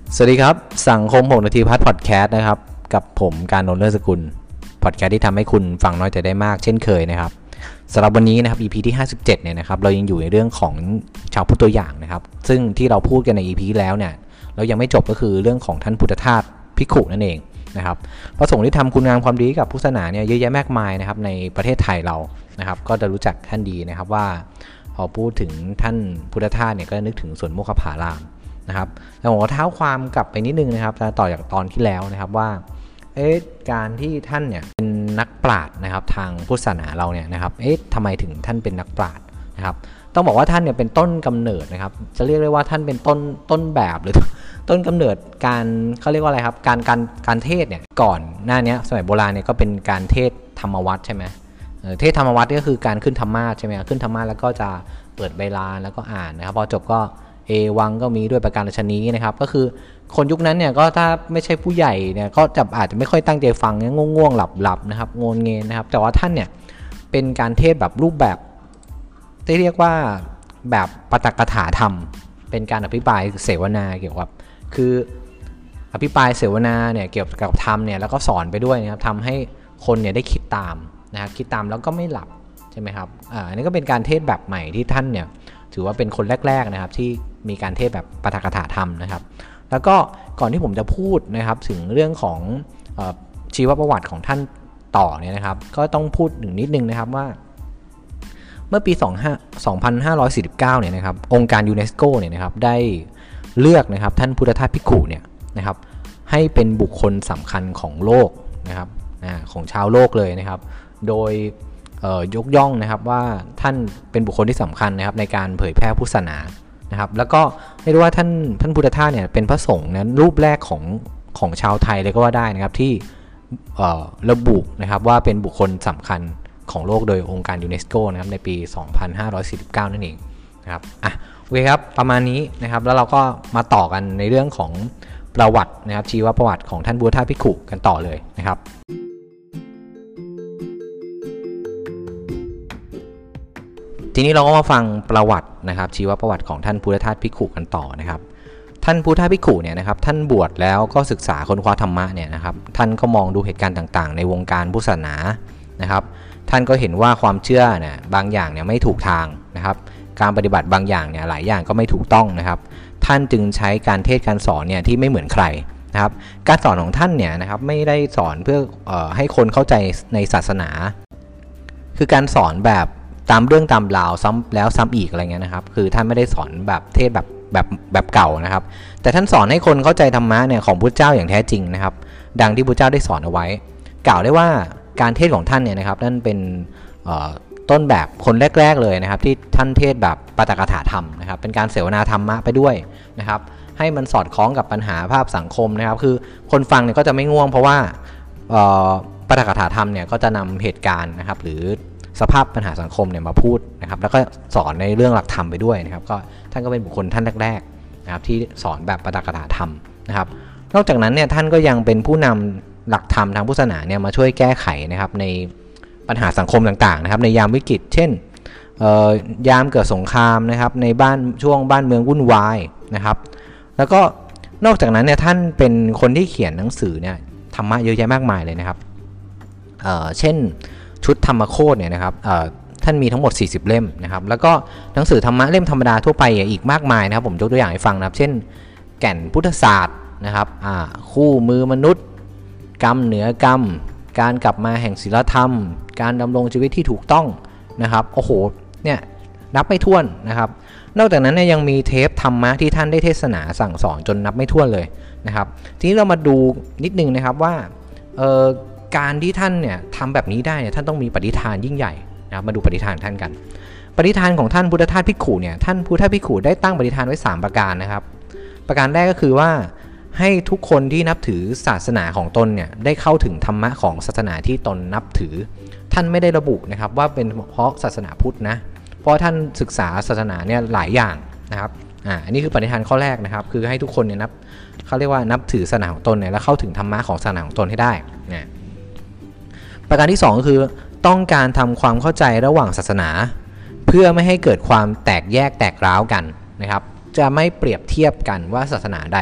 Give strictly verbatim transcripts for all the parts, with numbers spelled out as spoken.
สวัสดีครับสังคมหกนาทีพัฒน์พอดแคสต์นะครับกับผมการนนท์เลิศสกุลพอดแคสต์ที่ทำให้คุณฟังน้อยแต่ได้มากเช่นเคยนะครับสำหรับวันนี้นะครับ อี พี ที่ห้าสิบเจ็ดเนี่ยนะครับเรายังอยู่ในเรื่องของชาวพุทธตัวอย่างนะครับซึ่งที่เราพูดกันใน อี พี แล้วเนี่ยเรายังไม่จบก็คือเรื่องของท่านพุทธทาสภิกขุนั่นเองนะครับพระสงฆ์ที่ทำคุณงามความดีกับพุทธศาสนาเนี่ยเยอะแยะมากมายนะครับในประเทศไทยเรานะครับก็จะรู้จักท่านดีนะครับว่าพอพูดถึงท่านพุทธทาสเนี่ยก็นึกถึงสวนโมคคผารามนะครับแล้วผมก็เท้าความกลับไปนิดนึงนะครับต่อจากตอนที่แล้วนะครับว่าเอ๊ะการที่ท่านเนี่ยเป็นนักปราชญ์นะครับทางพุทธศาสนาเราเนี่ยนะครับเอ๊ะทำไมถึงท่านเป็นนักปราชญ์นะครับต้องบอกว่าท่านเนี่ยเป็นต้นกำเนิดนะครับจะเรียกได้ว่าท่านเป็นต้นต้นแบบหรือต้นกำเนิดการเขาเรียกว่าอะไรครับการการการเทศเนี่ยก่อนหน้านี้สมัยโบราณเนี่ยก็เป็นการเทศธรรมวัตรใช่ไหมเทศธรรมวัตรก็คือการขึ้นธรรมาสใช่ไหมขึ้นธรรมาสแล้วก็จะเปิดใบลานแล้วก็อ่านนะครับพอจบก็เอวังก็มีด้วยประการฉะนี้นะครับก็คือคนยุคนั้นเนี่ยก็ถ้าไม่ใช่ผู้ใหญ่เนี่ยก็จะอาจจะไม่ค่อยตั้งใจฟังเนี่ยง่วงๆหลับๆนะครับงนเงนนะครับแต่ว่าท่านเนี่ยเป็นการเทศแบบรูปแบบที่เรียกว่าแบบปาฐกถาธรรมเป็นการอภิปรายเสวนาเกี่ยวกับคืออภิปรายเสวนาเนี่ยเกี่ยวกับธรรมเนี่ยแล้วก็สอนไปด้วยนะครับทำให้คนเนี่ยได้คิดตามนะครับคิดตามแล้วก็ไม่หลับใช่ไหมครับอ่าอันนี้ก็เป็นการเทศแบบใหม่ที่ท่านเนี่ยถือว่าเป็นคนแรกๆนะครับที่มีการเทศแบบปาฐกถาธรรมนะครับแล้วก็ก่อนที่ผมจะพูดนะครับถึงเรื่องของเอ่อชีวประวัติของท่านต่อเนี่ยนะครับก็ต้องพูดหนึ่งนิดนึงนะครับว่าเมื่อปีสองพันห้าร้อยสี่สิบเก้าเนี่ยนะครับองค์การยูเนสโกเนี่ยนะครับได้เลือกนะครับท่านพุทธทาสภิกขุเนี่ยนะครับให้เป็นบุคคลสำคัญของโลกนะครับของชาวโลกเลยนะครับโดยยกย่องนะครับว่าท่านเป็นบุคคลที่สำคัญนะครับในการเผยแพร่พุทธศาสนานะครับแล้วก็เรียกว่าท่านท่านพุทธทาสเนี่ยเป็นพระสงฆ์นั้นรูปแรกของของชาวไทยเลยก็ว่าได้นะครับที่ระบุนะครับว่าเป็นบุคคลสำคัญของโลกโดยองค์การยูเนสโกนะครับในปีสองพันห้าร้อยสี่สิบเก้านั่นเองนะครับอ่ะโอเคครับประมาณนี้นะครับแล้วเราก็มาต่อกันในเรื่องของประวัตินะครับชีวประวัติของท่านพุทธทาสภิกขุกันต่อเลยนะครับทีนี้เราก็มาฟังประวัตินะครับชีวประวัติของท่านพุทธทาสภิกขุกันต่อนะครับท่านพุทธทาสภิกขุเนี่ยนะครับท่านบวชแล้วก็ศึกษาค้นคว้าธรรมะเนี่ยนะครับท่านก็มองดูเหตุการณ์ต่างๆในวงการพุทธศาสนานะครับท่านก็เห็นว่าความเชื่อเนี่ยบางอย่างเนี่ยไม่ถูกทางนะครับการปฏิบัติบางอย่างเนี่ยหลายอย่างก็ไม่ถูกต้องนะครับท่านจึงใช้การเทศการสอนเนี่ยที่ไม่เหมือนใครนะครับการสอนของท่านเนี่ยนะครับไม่ได้สอนเพื่อเอ่อให้คนเข้าใจในศาสนาคือการสอนแบบตามเรื่องตามราวซ้ำแล้วซ้ำอีกอะไรเงี้ยนะครับคือท่านไม่ได้สอนแบบเทศแบบแบบแบบเก่านะครับแต่ท่านสอนให้คนเข้าใจธรรมะเนี่ยของพุทธเจ้าอย่างแท้จริงนะครับดังที่พุทธเจ้าได้สอนเอาไว้กล่าวได้ว่าการเทศของท่านเนี่ยนะครับนั่นเป็นต้นแบบคนแรกๆเลยนะครับที่ท่านเทศแบบปาฐกถาธรรมนะครับเป็นการเสวนาธรรมะไปด้วยนะครับให้มันสอดคล้องกับปัญหาภาพสังคมนะครับคือคนฟังเนี่ยก็จะไม่ง่วงเพราะว่าปาฐกถาธรรมเนี่ยก็จะนำเหตุการณ์นะครับหรือสภาพปัญหาสังคมเนี่ยมาพูดนะครับแล้วก็สอนในเรื่องหลักธรรมไปด้วยนะครับก็ท่านก็เป็นบุคคลท่านแรกๆนะครับที่สอนแบบปาฐกถาธรรมนะครับนอกจากนั้นเนี่ยท่านก็ยังเป็นผู้นำหลักธรรมทางพุทธศาสนาเนี่ยมาช่วยแก้ไขนะครับในปัญหาสังคมต่างๆนะครับในยามวิกฤตเช่นยามเกิดสงครามนะครับในบ้านช่วงบ้านเมืองวุ่นวายนะครับแล้วก็นอกจากนั้นเนี่ยท่านเป็นคนที่เขียนหนังสือเนี่ยธรรมะเยอะแยะมากมายเลยนะครับเอ่อเช่นชุดธรรมโคตรเนี่ยนะครับท่านมีทั้งหมดสี่สิบเล่มนะครับแล้วก็หนังสือธรรมะเล่มธรรมดาทั่วไปอีกมากมายนะครับผมยกตัวอย่างให้ฟังนะครับเช่นแก่นพุทธศาสตร์นะครับคู่มือมนุษย์กรรมเหนือกรรมการกลับมาแห่งศีลธรรมการดำรงชีวิตที่ถูกต้องนะครับโอ้โหเนี่ยนับไม่ถ้วนนะครับนอกจากนั้นเนี่ยยังมีเทปธรรมะที่ท่านได้เทศนาสั่งสอนจนนับไม่ถ้วนเลยนะครับทีนี้เรามาดูนิดนึงนะครับว่าเอ่อการที่ท่านเนี่ยทำแบบนี้ได้เนี่ยท่านต้องมีปฏิฐานยิ่งใหญ่นะครับมาดูปฏิฐานท่านกันปฏิฐานของท่านพุทธทาสภิกขุเนี่ยท่านพุทธทาสภิกขุได้ตั้งปฏิฐานไว้สามประการนะครับประการแรกก็คือว่าให้ทุกคนที่นับถือศาสนาของตนเนี่ยได้เข้าถึงธรรมะของศาสนาที่ตนนับถือท่านไม่ได้ระบุนะครับว่าเป็นเพราะศาสนาพุทธนะเพราะท่านศึกษาศาสนาเนี่ยหลายอย่างนะครับอ่าอันนี้คือปฏิฐานข้อแรกนะครับคือให้ทุกคนเนี่ยนับเขาเรียกว่านับถือศาสนาของตนเนี่ยแล้วเข้าถึงธรรมะของศาสนาของตนให้ได้นะประการที่สองก็คือต้องการทำความเข้าใจระหว่างศาสนาเพื่อไม่ให้เกิดความแตกแยกแตกร้าวกันนะครับจะไม่เปรียบเทียบกันว่าศาสนาใด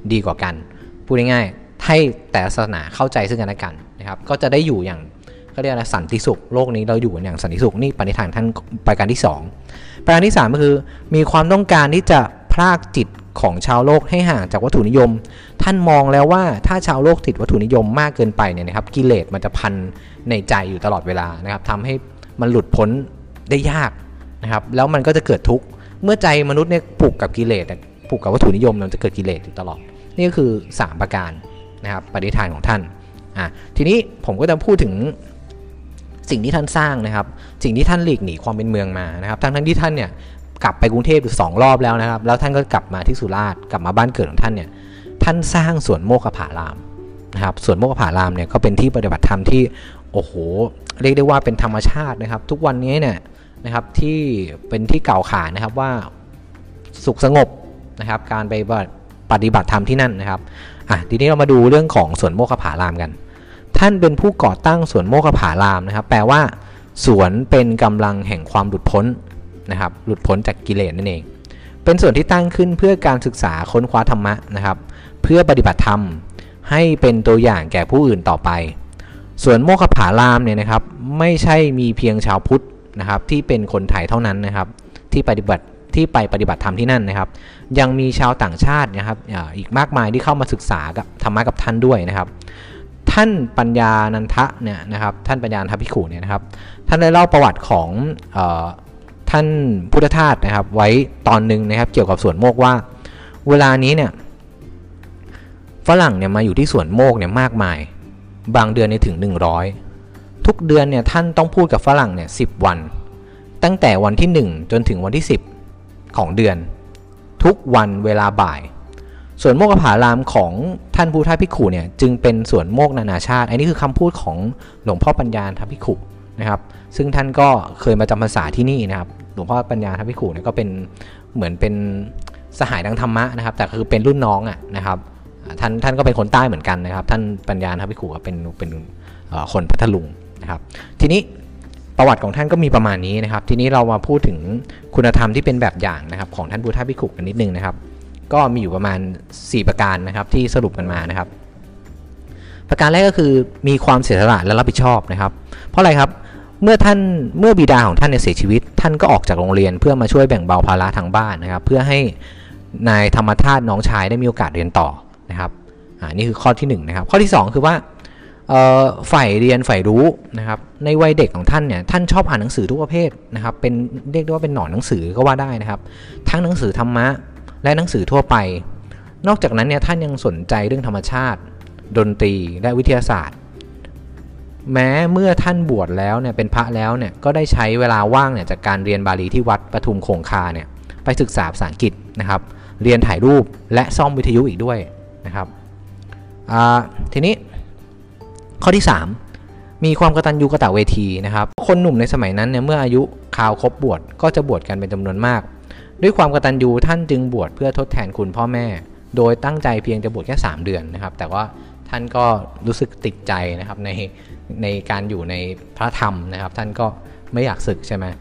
ดีกว่ากันพูดง่ายๆให้แต่ศาสนาเข้าใจซึ่งกันและกันนะครับก็จะได้อยู่อย่างเขาเรียกอะไรสันติสุขโลกนี้เราอยู่อย่างสันติสุขนี่ปณิธานท่านประการที่สองประการที่สามก็คือมีความต้องการที่จะพรากจิตของชาวโลกให้ห่างจากวัตถุนิยมท่านมองแล้วว่าถ้าชาวโลกติดวัตถุนิยมมากเกินไปเนี่ยนะครับกิเลสมันจะพันในใจอยู่ตลอดเวลานะครับทำให้มันหลุดพ้นได้ยากนะครับแล้วมันก็จะเกิดทุกข์เมื่อใจมนุษย์เนี่ยผูกกับกิเลสผูกกับวัตถุนิยมมันจะเกิดกิเลสอยู่ตลอดนี่ก็คือสามประการนะครับปณิธานของท่านอ่ะทีนี้ผมก็จะพูดถึงสิ่งที่ท่านสร้างนะครับสิ่งที่ท่านหลีกหนีความเป็นเมืองมานะครับทั้งทั้งที่ท่านเนี่ยกลับไปกรุงเทพอยู่สองรอบแล้วนะครับแล้วท่านก็กลับมาที่สุราษฎร์กลับมาบ้านเกิดของท่านเนี่ยท่านสร้างสวนโมกขผารามนะครับสวนโมกขผารามเนี่ยก็เป็นที่ปฏิบัติธรรมที่โอ้โหเรียกได้ว่าเป็นธรรมชาตินะครับทุกวันนี้เนี่ยนะครับที่เป็นที่กล่าวขานนะครับว่าสุขสงบนะครับการไปปฏิบัติธรรมที่นั่นนะครับอ่ะทีนี้เรามาดูเรื่องของสวนโมกขผารามกันท่านเป็นผู้ก่อตั้งสวนโมกขผารามนะครับแปลว่าสวนเป็นกำลังแห่งความหลุดพ้นนะครับหลุดพ้นจากกิเลสนั่นเองเป็นส่วนที่ตั้งขึ้นเพื่อการศึกษาค้นคว้าธรรมะนะครับเพื่อปฏิบัติธรรมให้เป็นตัวอย่างแก่ผู้อื่นต่อไปส่วนโมกขผารามเนี่ยนะครับไม่ใช่มีเพียงชาวพุทธนะครับที่เป็นคนไทยเท่านั้นนะครับที่ปฏิบัติที่ไปปฏิบัติธรรมที่นั่นนะครับยังมีชาวต่างชาตินะครับอีกมากมายที่เข้ามาศึกษากับธรรมะกับท่านด้วยนะครับท่านปัญญานันทะเนี่ยนะครับท่านปัญญานันทภิกขุเนี่ยนะครับท่านได้เล่าประวัติของเอ่อท่านพุทธทาสนะครับไว้ตอนหนึ่งนะครับเกี่ยวกับสวนโมกว่าเวลานี้เนี่ยฝรั่งเนี่ยมาอยู่ที่สวนโมกเนี่ยมากมายบางเดือนเนี่ยถึงหนึ่งร้อยทุกเดือนเนี่ยท่านต้องพูดกับฝรั่งเนี่ยสิบวันตั้งแต่วันที่หนึ่งจนถึงวันที่สิบของเดือนทุกวันเวลาบ่ายสวนโมกขผารามของท่านพุทธภิกขุเนี่ยจึงเป็นสวนโมกนานาชาติอันนี้คือคำพูดของหลวงพ่อปัญญานันทภิกขุนะครับซึ่งท่านก็เคยมาจำพรรษาที่นี่นะครับหลวงพ่อปัญญานันทภิกขุเนี่ยก็เป็นเหมือนเป็นสหายทางธรรมะนะครับแต่คือเป็นรุ่นน้องอ่ะนะครับท่านท่านก็เป็นคนใต้เหมือนกันนะครับท่านปัญญานันทภิกขุเป็นเป็นคนพัทลุงนะครับทีนี้ประวัติของท่านก็มีประมาณนี้นะครับทีนี้เรามาพูดถึงคุณธรรมที่เป็นแบบอย่างนะครับของท่านพุทธภิกขุกันนิดนึงนะครับก็มีอยู่ประมาณสี่ประการนะครับที่สรุปกันมานะครับประการแรกก็คือมีความเสียสละและรับผิดชอบนะครับเพราะอะไรครับเมื่อท่านเมื่อบิดาของท่านเนี่ยเสียชีวิตท่านก็ออกจากโรงเรียนเพื่อมาช่วยแบ่งเบาภาระทางบ้านนะครับเพื่อให้นายธรรมธาตุน้องชายได้มีโอกาสเรียนต่อนะครับอ่านี่คือข้อที่หนึ่งนะครับข้อที่สองคือว่าใฝ่เรียนใฝ่รู้นะครับในวัยเด็กของท่านเนี่ยท่านชอบอ่านหนังสือทุกประเภทนะครับเป็นเรียกได้ว่าเป็นหนอนหนังสือก็ว่าได้นะครับทั้งหนังสือธรรมะและหนังสือทั่วไปนอกจากนั้นเนี่ยท่านยังสนใจเรื่องธรรมชาติดนตรีและวิทยาศาสตร์แม้เมื่อท่านบวชแล้วเนี่ยเป็นพระแล้วเนี่ยก็ได้ใช้เวลาว่างเนี่ยจากการเรียนบาลีที่วัดปทุมคงคาเนี่ยไปศึกษาภาษาอังกฤษนะครับเรียนถ่ายรูปและซ่อมวิทยุอีกด้วยนะครับทีนี้ข้อที่สามมีความกตัญญูกตเวทีนะครับคนหนุ่มในสมัยนั้นเนี่ยเมื่ออายุคราวครบบวชก็จะบวชกันเป็นจำนวนมากด้วยความกตัญญูท่านจึงบวชเพื่อทดแทนคุณพ่อแม่โดยตั้งใจเพียงจะบวชแค่สามเดือนนะครับแต่ว่าท่านก็รู้สึกติดใจนะครับในในการอยู่ในพระธรรมนะครับท่านก็ไม่อยากศึกใช่ไหม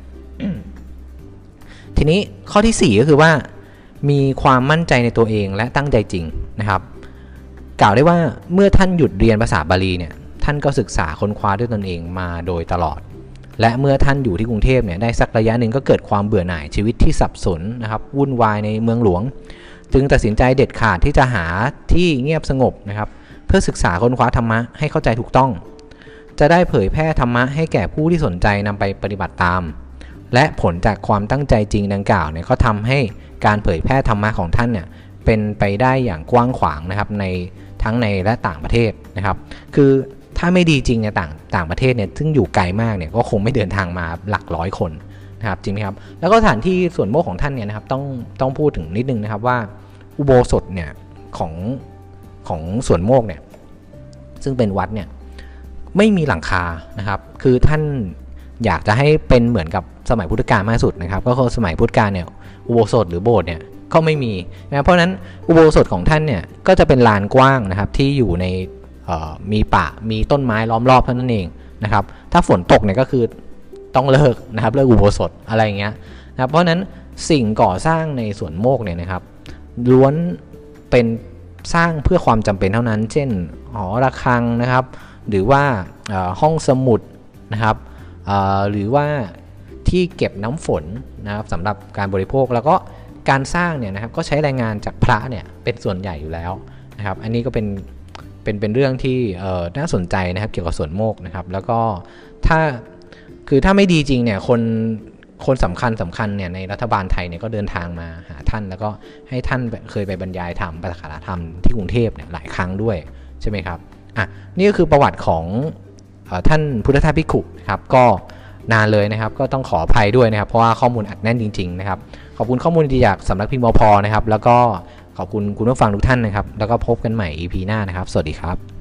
ทีนี้ข้อที่สี่ก็คือว่ามีความมั่นใจในตัวเองและตั้งใจจริงนะครับกล่าวได้ว่าเมื่อท่านหยุดเรียนภาษาบาลีเนี่ยท่านก็ศึกษาค้นคว้าด้วยตนเองมาโดยตลอดและเมื่อท่านอยู่ที่กรุงเทพเนี่ยได้สักระยะหนึ่งก็เกิดความเบื่อหน่ายชีวิตที่สับสนนะครับวุ่นวายในเมืองหลวงจึงตัดสินใจเด็ดขาดที่จะหาที่เงียบสงบนะครับเพื่อศึกษาค้นคว้าธรรมะให้เข้าใจถูกต้องจะได้เผยแพร่ธรรมะให้แก่ผู้ที่สนใจนำไปปฏิบัติตามและผลจากความตั้งใจจริงดังกล่าวเนี่ยก็ทำให้การเผยแพร่ธรรมะของท่านเนี่ยเป็นไปได้อย่างกว้างขวางนะครับในทั้งในและต่างประเทศนะครับคือถ้าไม่ดีจริงเนี่ยต่างต่างประเทศเนี่ยซึ่งอยู่ไกลมากเนี่ยก็คงไม่เดินทางมาหลักร้อยคนนะครับจริงไหมครับแล้วก็สถานที่ส่วนโมกของท่านเนี่ยนะครับต้องต้องพูดถึงนิดนึงนะครับว่าอุโบสถเนี่ยของของส่วนโมกเนี่ยซึ่งเป็นวัดเนี่ยไม่มีหลังคานะครับคือท่านอยากจะให้เป็นเหมือนกับสมัยพุทธกาลมากสุดนะครับก็คือสมัยพุทธกาลเนี่ยอุโบสถหรือโบสถ์เนี่ยก็ไม่มีนะเพราะฉะนั้นอุโบสถของท่านเนี่ยก็จะเป็นลานกว้างนะครับที่อยู่ในมีป่ามีต้นไม้ล้อมรอบเท่านั้นเองนะครับถ้าฝนตกเนี่ยก็คือต้องเลิกนะครับเลิกอุโบสถอะไรอย่างเงี้ยนะครับเพราะฉะนั้นสิ่งก่อสร้างในสวนโมกเนี่ยนะครับล้วนเป็นสร้างเพื่อความจำเป็นเท่านั้นเช่นหอระฆังนะครับหรือว่าห้องสมุดนะครับหรือว่าที่เก็บน้ำฝนนะครับสำหรับการบริโภคแล้วก็การสร้างเนี่ยนะครับก็ใช้แรงงานจากพระเนี่ยเป็นส่วนใหญ่อยู่แล้วนะครับอันนี้ก็เป็นเป็นเป็นเรื่องที่น่าสนใจนะครับเกี่ยวกับสวนโมกนะครับแล้วก็ถ้าคือถ้าไม่ดีจริงเนี่ยคนคนสำคัญสำคัญเนี่ยในรัฐบาลไทยเนี่ยก็เดินทางมาหาท่านแล้วก็ให้ท่านเคยไปบรรยายธรรมปาฐกถาธรรมที่กรุงเทพเนี่ยหลายครั้งด้วยใช่ไหมครับอ่ะนี่ก็คือประวัติของท่านพุทธทาสภิกขุนะครับก็นานเลยนะครับก็ต้องขออภัยด้วยนะครับเพราะว่าข้อมูลอัดแน่นจริงๆนะครับขอบคุณข้อมูลดีจากสำนักพิมพ์มพ.นะครับแล้วก็ขอบคุณคุณผู้ฟังทุกท่านนะครับแล้วก็พบกันใหม่ อี พี หน้านะครับสวัสดีครับ